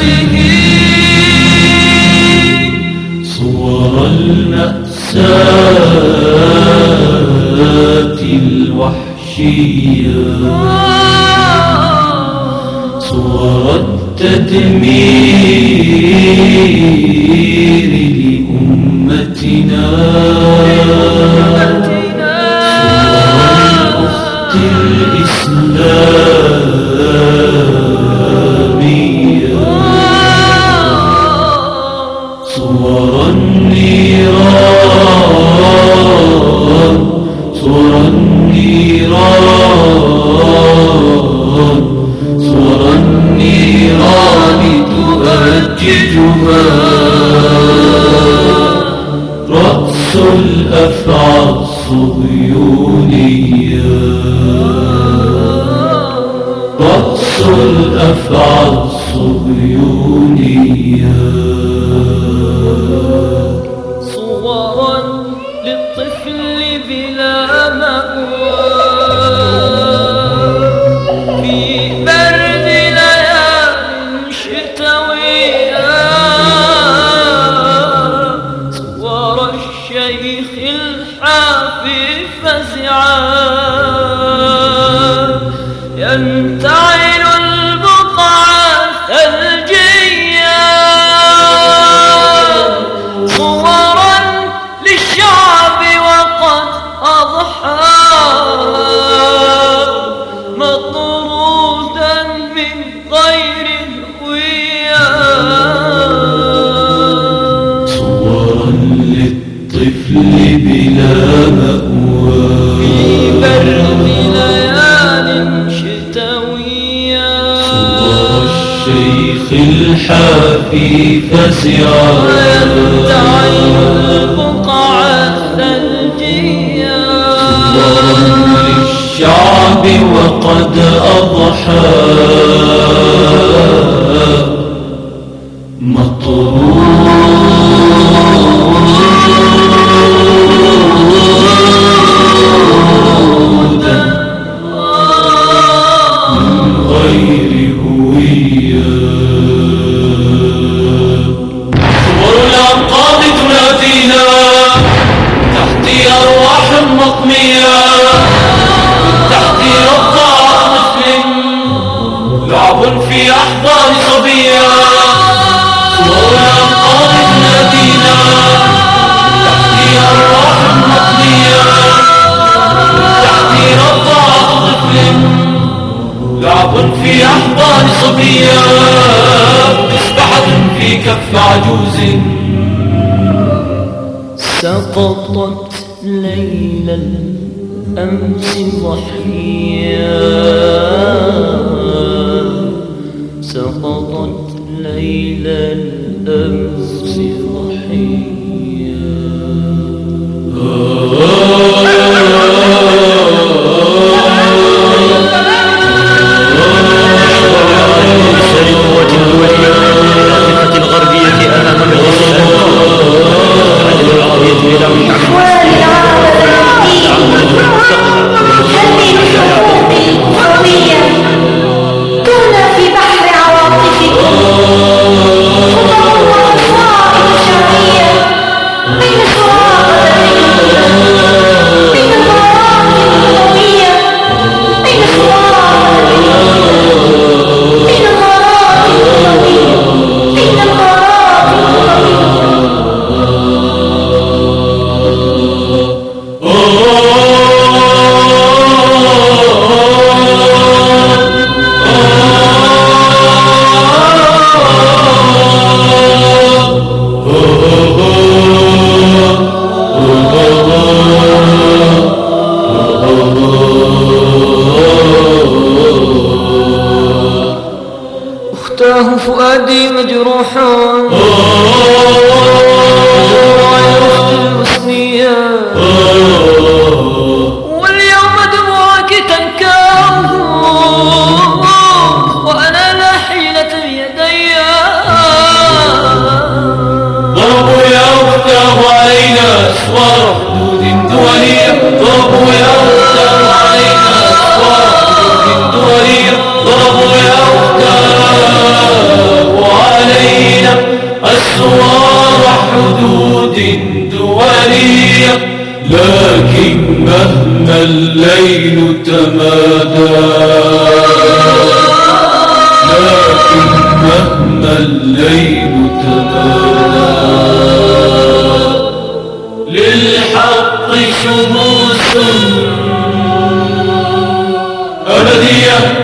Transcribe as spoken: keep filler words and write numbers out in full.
به صور المأساة الوحشية، صور التدمير لأمتنا، صور الأخت الإسلامية، صور النيران، صور النيران، صور النيران تؤججها رأس الأفعى الصهيونية، رأس الأفعى الصهيونية. صورا للطفل بلا مأوى في برد ليال شتوية، صور الشيخ الحافي فزعا ينتعل البقع الثلجية، صورا للشعب وقد أضحى مطرودا من غير هوية، صورا للطفل بلا مأوى في برد ليال شتوية، صور الشيخ الحافي فزعا ينتعل البقع الثلجية، صورا للشعب وقد أضحى مطرودا من غير هوية. صور الأنقاض تنادينا تحت أرواح مطمية، تحت رضاع طفل لعب في أحضان صبية، صور الأنقاض تنادينا تحت أرواح مطمية، تحت رضاع طفل لعب في أحضان صبية، مسبحة في كف عجوز سقطت ليل الأمس ضحية، سقطت ليل الأمس ضحية. القوات الدولية العاطفة الغربية أمام الغرب العدل العربية إلى من أختاه فؤادي مجروح المسنية، واليوم دموعك تنكاه وأنا لا حيلة بيدي. ضربوا يا أختاه علينا أسوار حدود دولية، ضربوا يا أختاه علينا أسوار حدود دولية، ضربوا يا أختاه علينا أسوار حدود دولية، لكن مهما الليل تمادى، لكن مهما الليل